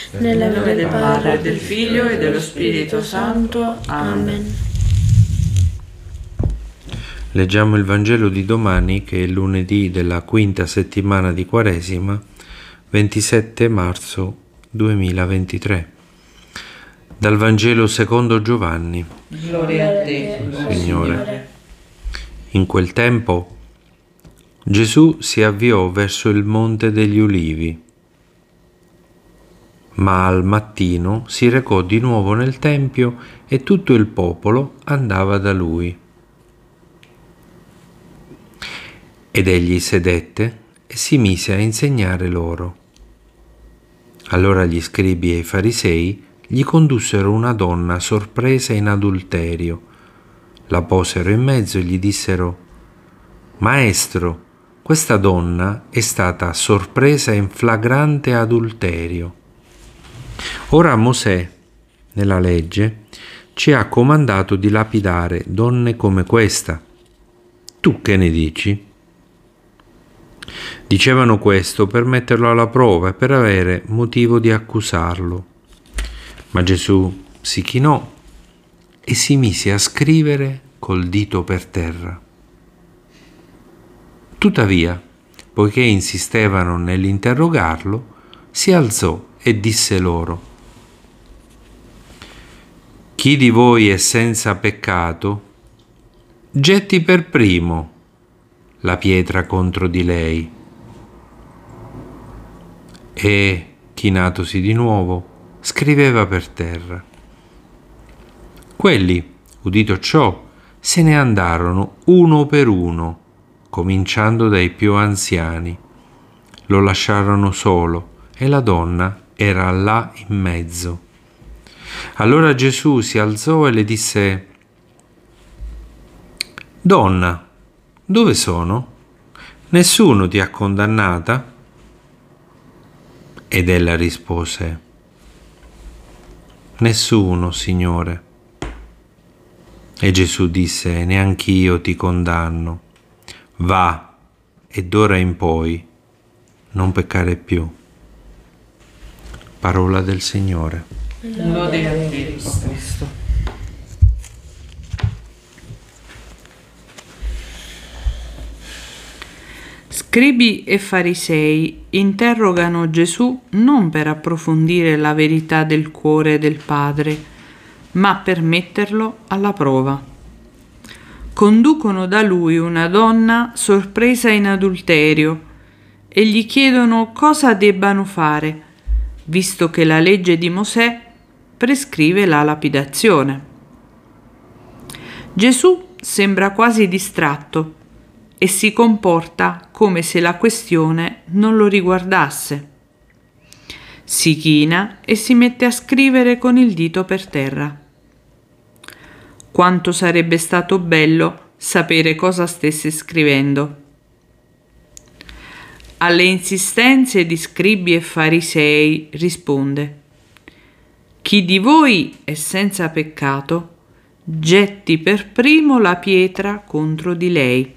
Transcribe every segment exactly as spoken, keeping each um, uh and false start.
Nel nome del Padre, del Figlio e dello Spirito Santo. Amen. Leggiamo il Vangelo di domani, che è lunedì della quinta settimana di Quaresima, ventisette marzo duemilaventitré. Dal Vangelo secondo Giovanni. Gloria a te, Signore. Signore. In quel tempo Gesù si avviò verso il Monte degli Ulivi, ma al mattino si recò di nuovo nel Tempio e tutto il popolo andava da lui. Ed egli sedette e si mise a insegnare loro. Allora gli scribi e i farisei gli condussero una donna sorpresa in adulterio, la posero in mezzo e gli dissero: «Maestro, questa donna è stata sorpresa in flagrante adulterio. Ora Mosè, nella legge, ci ha comandato di lapidare donne come questa. Tu che ne dici?» Dicevano questo per metterlo alla prova e per avere motivo di accusarlo. Ma Gesù si chinò e si mise a scrivere col dito per terra. Tuttavia, poiché insistevano nell'interrogarlo, si alzò e disse loro: «Chi di voi è senza peccato, getti per primo la pietra contro di lei». E, chinatosi di nuovo, scriveva per terra. Quelli, udito ciò, se ne andarono uno per uno, cominciando dai più anziani. Lo lasciarono solo e la donna era là in mezzo. Allora Gesù si alzò e le disse: «Donna, dove sono? Nessuno ti ha condannata?» Ed ella rispose: «Nessuno, Signore». E Gesù disse: «Neanch'io ti condanno. Va, e d'ora in poi non peccare più». Parola del Signore. Lode a te, Cristo. Scribi e farisei interrogano Gesù non per approfondire la verità del cuore del Padre, ma per metterlo alla prova. Conducono da lui una donna sorpresa in adulterio e gli chiedono cosa debbano fare, visto che la legge di Mosè prescrive la lapidazione. Gesù sembra quasi distratto e si comporta come se la questione non lo riguardasse. Si china e si mette a scrivere con il dito per terra. Quanto sarebbe stato bello sapere cosa stesse scrivendo. Alle insistenze di scribi e farisei risponde: «Chi di voi è senza peccato, getti per primo la pietra contro di lei».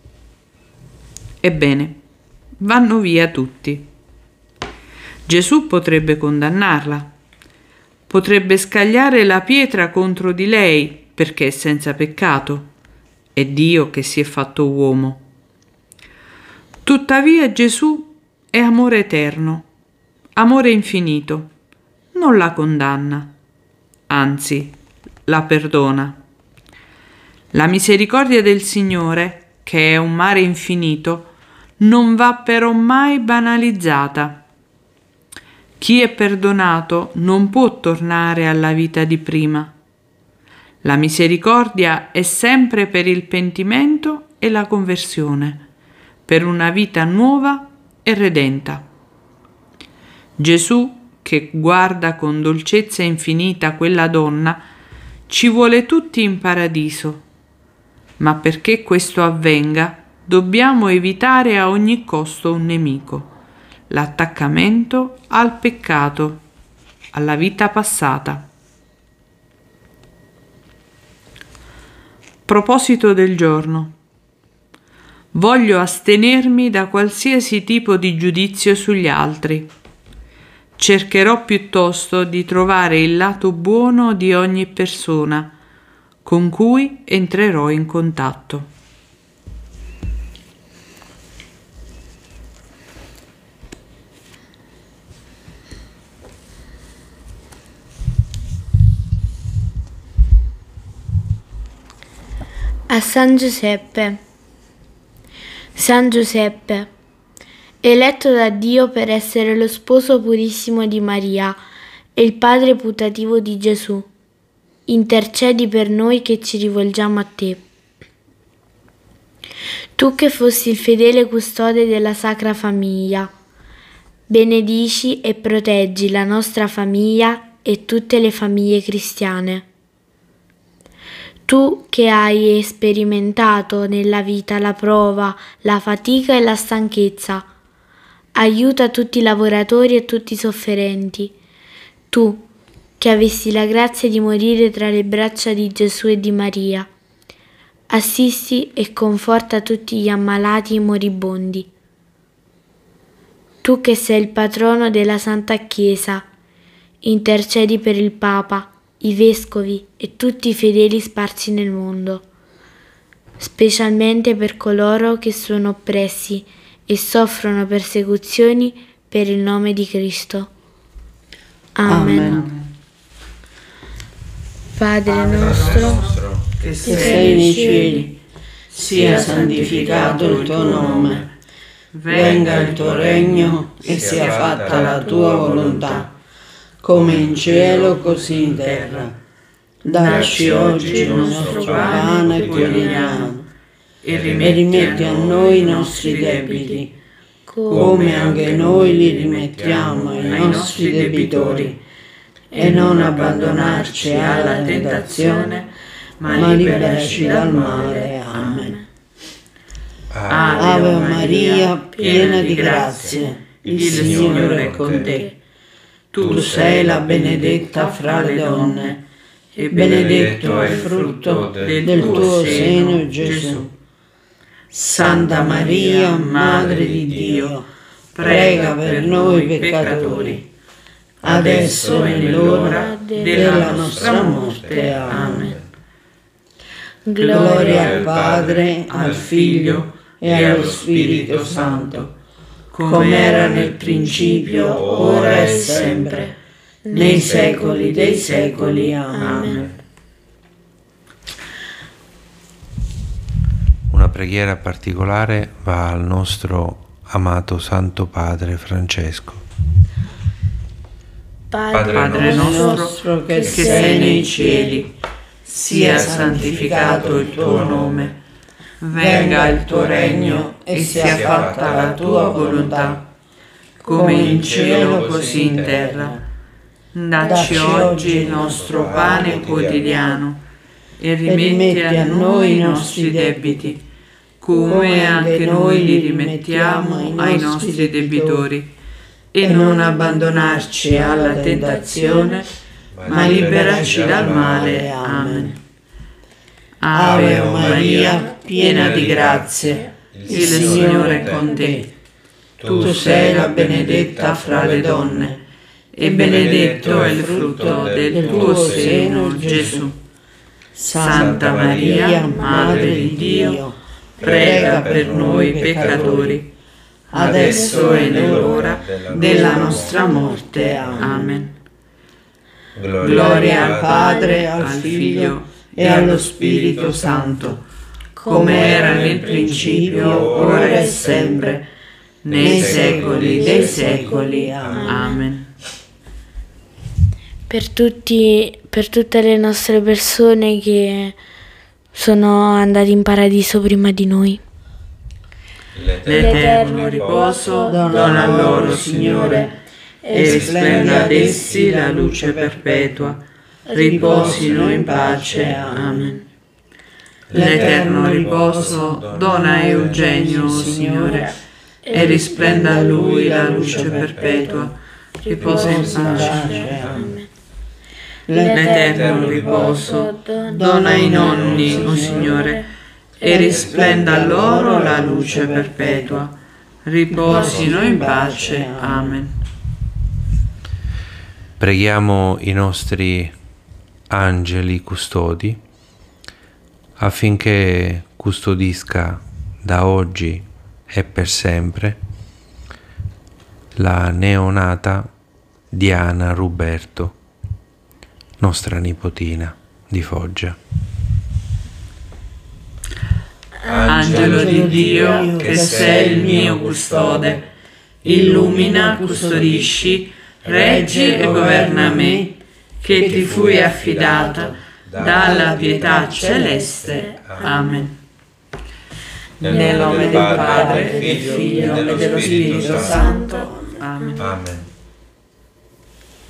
Ebbene, vanno via tutti. Gesù potrebbe condannarla, potrebbe scagliare la pietra contro di lei perché è senza peccato, è Dio che si è fatto uomo. Tuttavia Gesù è amore eterno, amore infinito, non la condanna, anzi la perdona. La misericordia del Signore, che è un mare infinito, non va però mai banalizzata. Chi è perdonato non può tornare alla vita di prima. La misericordia è sempre per il pentimento e la conversione, per una vita nuova e redenta. Gesù, che guarda con dolcezza infinita quella donna, ci vuole tutti in paradiso. Ma perché questo avvenga, dobbiamo evitare a ogni costo un nemico, l'attaccamento al peccato, alla vita passata. Proposito del giorno. Voglio astenermi da qualsiasi tipo di giudizio sugli altri. Cercherò piuttosto di trovare il lato buono di ogni persona con cui entrerò in contatto. A San Giuseppe. San Giuseppe, eletto da Dio per essere lo sposo purissimo di Maria e il padre putativo di Gesù, intercedi per noi che ci rivolgiamo a te. Tu che fossi il fedele custode della Sacra Famiglia, benedici e proteggi la nostra famiglia e tutte le famiglie cristiane. Tu che hai sperimentato nella vita la prova, la fatica e la stanchezza, aiuta tutti i lavoratori e tutti i sofferenti. Tu che avessi la grazia di morire tra le braccia di Gesù e di Maria, assisti e conforta tutti gli ammalati e i moribondi. Tu che sei il patrono della Santa Chiesa, intercedi per il Papa, i vescovi e tutti i fedeli sparsi nel mondo, specialmente per coloro che sono oppressi e soffrono persecuzioni per il nome di Cristo. Amen. Amen. Padre nostro, che sei nei cieli, sia santificato il tuo nome, venga il tuo regno e sia fatta la tua volontà, come in cielo così in terra. Dacci oggi il nostro pane quotidiano e rimetti a noi i nostri debiti, come anche noi li rimettiamo ai nostri debitori, e non abbandonarci alla tentazione, ma liberaci dal male. Amen. Ave Maria, piena di grazia, il Signore è con te. Tu sei la benedetta fra le donne, e benedetto è il frutto del tuo seno, Gesù. Santa Maria, Madre di Dio, prega per noi peccatori, adesso è l'ora della nostra morte. Amen. Gloria al Padre, al Figlio e allo Spirito Santo, come era nel principio, ora e sempre, nei secoli dei secoli. Amen. Una preghiera particolare va al nostro amato Santo Padre Francesco. Padre, Padre nostro che sei nei cieli, sia santificato il tuo nome. Venga il tuo regno e sia fatta la tua volontà, come in cielo così in terra. Dacci oggi il nostro pane quotidiano e rimetti a noi i nostri debiti, come anche noi li rimettiamo ai nostri debitori, e non abbandonarci alla tentazione, ma liberaci dal male. Amen. Ave Maria, piena di grazia, il Signore è con te. Tu sei la benedetta fra le donne, e benedetto è il frutto del tuo seno, Gesù. Santa Maria, Madre di Dio, prega per noi peccatori, adesso è l'ora della nostra morte. Amen. Gloria al Padre, al Figlio e allo Spirito Santo, come era nel principio, ora e sempre, nei secoli dei secoli. Amen. Per tutti, per tutte le nostre persone che sono andate in paradiso prima di noi. L'eterno riposo dona a loro, Signore, e risplenda ad essi la luce perpetua. Riposino in pace. Amen. L'eterno riposo dona a Eugenio, Signore, e risplenda a lui la luce perpetua. Riposa in pace. Amen. L'eterno riposo dona ai nonni, o Signore, e risplenda a loro la luce perpetua. Riposino in pace. Amen. Preghiamo i nostri angeli custodi affinché custodisca da oggi e per sempre la neonata Diana Ruberto, nostra nipotina di Foggia. Angelo di Dio, che sei il mio custode, illumina, custodisci, reggi e governa me, che ti fui affidata dalla pietà celeste. Amen. Nel nome del Padre, del Figlio e dello Spirito Santo. Amen. Amen.